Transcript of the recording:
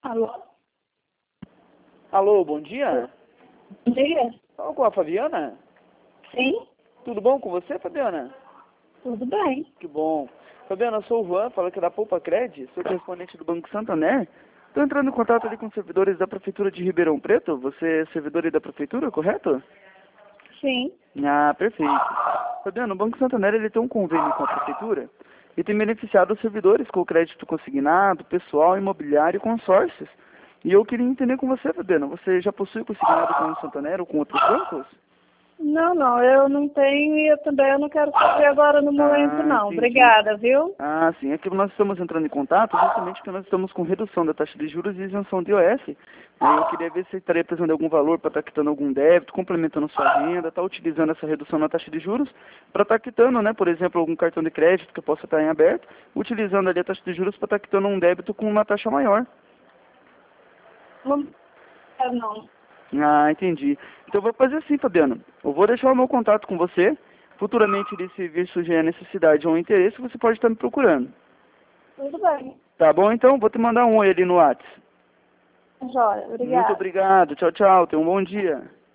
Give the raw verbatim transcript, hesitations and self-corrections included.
Alô? Alô, bom dia. Bom dia. Fala com a Fabiana? Sim, Tudo bom com você, Fabiana? tudo bem. Que bom. Fabiana, eu sou o Juan, falo aqui da Poupa Cred, sou correspondente do Banco Santander. Estou entrando em contato ali com os servidores da Prefeitura de Ribeirão Preto. Você é servidor aí da Prefeitura, correto? Sim. Ah, perfeito. Fabiana, o Banco Santander ele tem um convênio com a Prefeitura e tem beneficiado os servidores com o crédito consignado, pessoal, imobiliário e consórcios. E eu queria entender com você, Fabiana, você já possui consignado com o Santander ou com outros bancos? Não, não, eu não tenho e eu também eu não quero fazer agora no momento, Ah, não. entendi. Obrigada, viu? Ah, sim. É que nós estamos entrando em contato justamente porque nós estamos com redução da taxa de juros e isenção de I O F. Aí eu queria ver se você estaria precisando de algum valor para estar quitando algum débito, complementando sua renda, está utilizando essa redução na taxa de juros para estar quitando, né, por exemplo, algum cartão de crédito que possa estar em aberto, utilizando ali a taxa de juros para estar quitando um débito com uma taxa maior. Não quero, não. Ah, entendi. Então eu vou fazer assim, Fabiano. Eu vou deixar o meu contato com você. Futuramente, se vir surgir a necessidade ou um interesse, você pode estar me procurando. Tudo bem. Tá bom, então? Vou te mandar um oi ali no WhatsApp. Jóia, Muito obrigada. obrigado. Tchau, tchau. Tenha um bom dia.